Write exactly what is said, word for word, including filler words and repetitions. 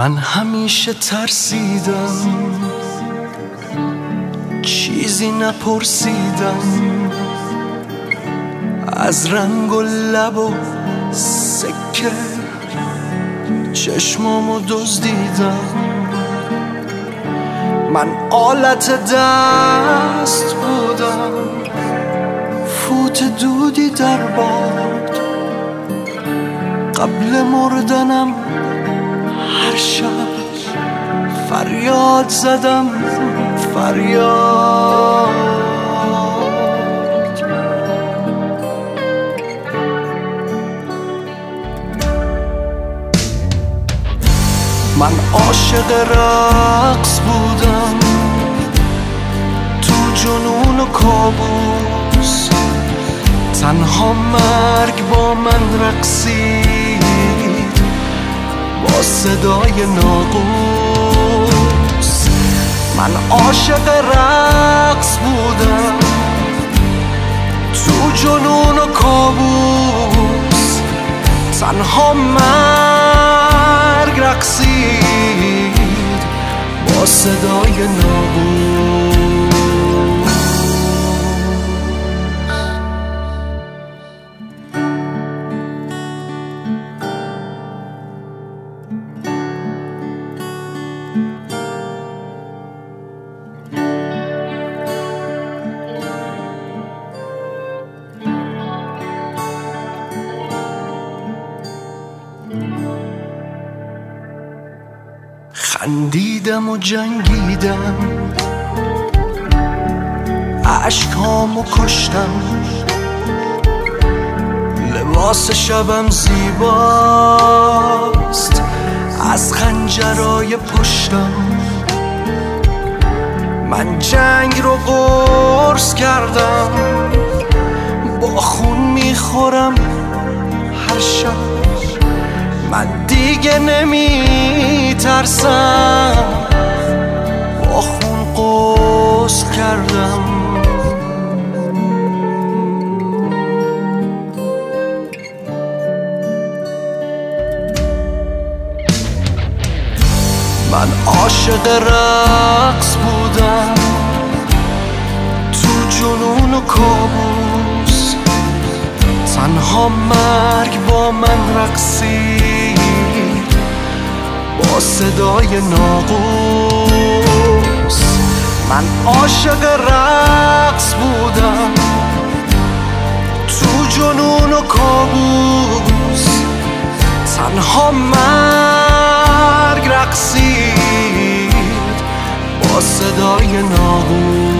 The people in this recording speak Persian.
من همیشه ترسیدم، چیزی نپرسیدم، از رنگ و لب و سکه چشمامو دزدیدم. من آلت دست بودم، فوت دودی در باد. قبل مردنم هر شب فریاد زدم، فریاد. من عاشق رقص بودم، تو جنون و کابوس. تنها مرگ با من رقصید با صدای ناقوس. من عاشق رقص بودم، تو جنون و کابوس. تنها مرگ رقصید با صدای ناقوس. خندیدم و جنگیدم، عشقامو کشتم. لباس شبم زیباست از خنجرای پشتم. من جنگ رو قرص کردم، با خون میخورم هر شب. من دیگه نمی ترسم، با خون غسل کردم. من عاشق رقص بودم، تو جنون و کابوس. تنها مرگ با من رقصید با صدای ناقوس. من عاشق رقص بودم، تو جنون و کابوس. تنها مرگ رقصید با صدای ناقوس.